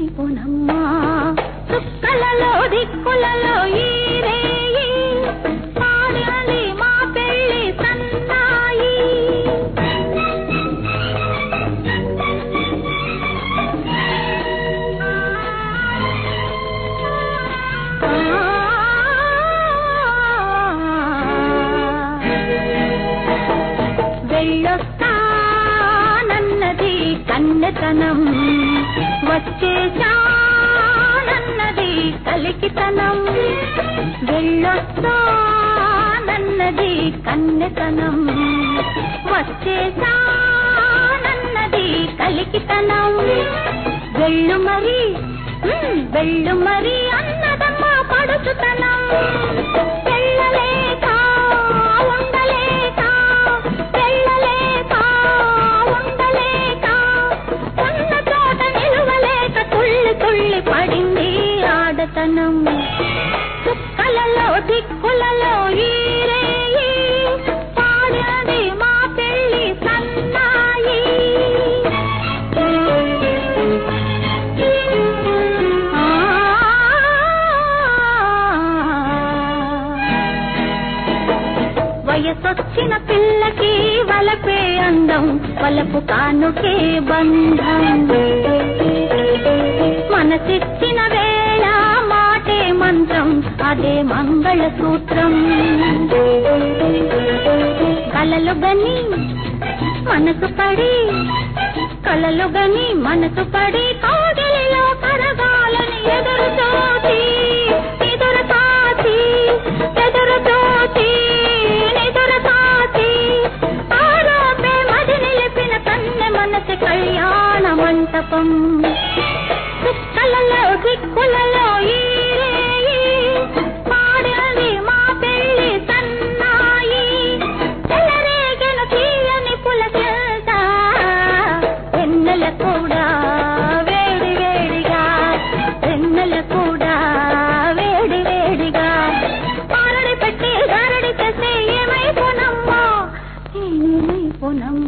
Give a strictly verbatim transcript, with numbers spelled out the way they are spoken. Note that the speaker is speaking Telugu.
ఏమైపోనమ్మా చుక్కలలో దిక్కులలో ఈరేయి పాడాలి మా పెళ్లి సన్నాయి వెళ్ళొస్తానన్నది కన్నెతనం వచ్చేశానన్నది కలికితనం వెళ్ళొస్తానన్నది కన్నెతనం వచ్చేశానన్నది కలికితనం వెళ్ళు మరి వెళ్ళు మరి అన్నదమ్మా పడుచుతనం వెళ్ళలేక ఉండలేక వెళ్ళలేక ఉండలేక ఉన్న చోట నిలువలేక తుళ్ళి తుళ్ళి పడింది ఆడతనం చుక్కలలో దిక్కులలో ఈరేయి పాడది మా పెళ్లి సన్నాయి వయసొచ్చిన పిల్లకి వలపే అందం వలపు కానుకే బంధం మనసిచ్చిన వేళ మాటే మంత్రం అదే మంగళ సూత్రం కలలు గని మనసు పడి కలలు గని మనసు పడి కోగిలిలో కరగాలని ఎదురు చూచి ఎదురు సాచి ఎదురు చూచి ఎదురు సాచి ఆరోపే మది నిలిపిన కన్నె మనసు కళ్యాణ మంటపం చుక్కలలో దిక్కులలో ఈరేయి పాడది మా పెళ్లి సన్నాయి చెలరేగెను తీయని పులకింత వెన్నెల కూడా వేడి వేడిగా వెన్నెల కూడా వేడి వేడిగా పారడి పెట్టి గారడి చేస్తే ఏమైపోనమ్మా ఏమైపోనమ్మా